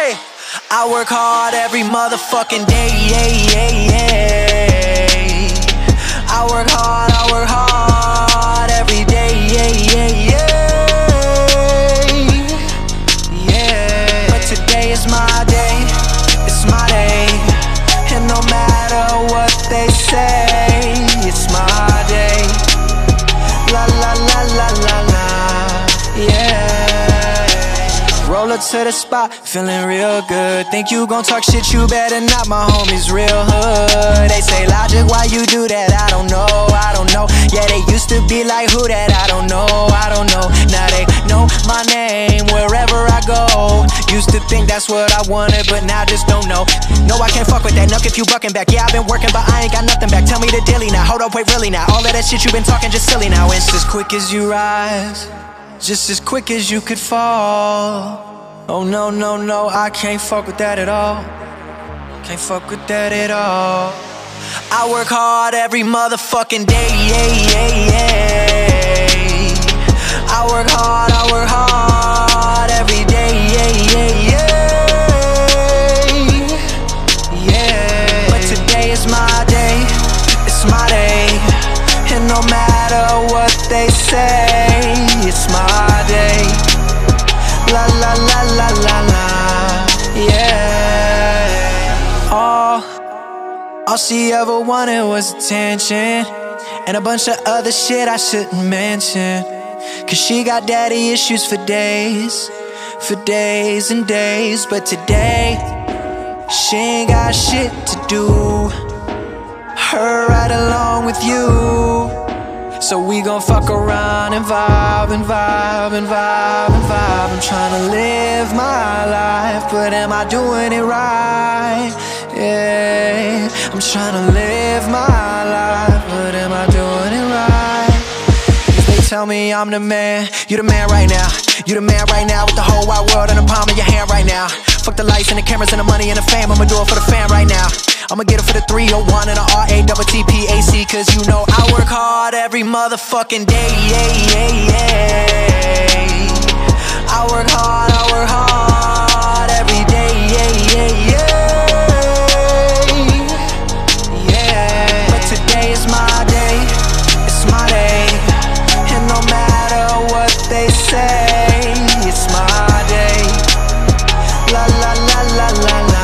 Hey, I work hard every motherfucking day, I work hard every day, But today is my day, it's my day. And no matter what they say, it's my day. La la la la la la, Roll up to the spot, feeling real good. Think you gon' talk shit, you better not, my homies real hood. They say, Logic, why you do that? I don't know. Yeah, they used to be like, who that? I don't know. Now they know my name wherever I go. Used to think that's what I wanted, but now just don't know. No, I can't fuck with that, nuck if you bucking back. Yeah, I've been working, but I ain't got nothing back. Tell me the daily now, hold up, wait, really now. All of that shit you been talking just silly now. It's as quick as you rise, just as quick as you could fall. Oh no, I can't fuck with that at all. Can't fuck with that at all. I work hard every motherfucking day, I work hard every day, But today is my day, it's my day. And no matter what they say, it's my day. La la la la la la, All she ever wanted was attention, and a bunch of other shit I shouldn't mention. Cause she got daddy issues for days and days. But today, she ain't got shit to do, her right along with you. So we gon' fuck around and vibe. I'm tryna live my life, but am I doing it right? Yeah, I'm tryna live my life, but am I doing it right? They tell me I'm the man, you the man right now. You the man right now with the whole wide world in the palm of your hand right now. Fuck the lights and the cameras and the money and the fame, I'ma do it for the fan right now. I'ma get it for the 301 and the RATTPAC. Cause you know I work hard every motherfucking day, I work hard every day, But today is my day, it's my day. And no matter what they say, it's my day. La la la la la la,